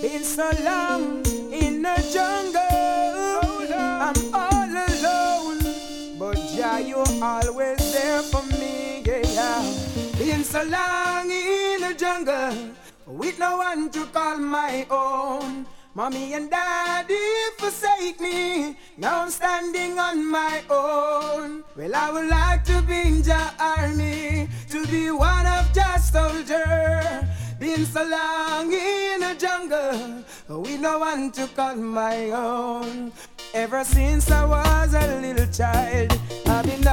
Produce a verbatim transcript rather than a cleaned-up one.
Been so long in the jungle, I'm all alone, but Jah, you always there for me, yeah. Been so long in the jungle, with no one to call my own. Mommy and daddy forsake me, now I'm standing on my own. Well, I would like to be in Jah army, to be one of Jah's soldiers. Been so long in the jungle, with no one to call my own. Ever since I was a little child, I've been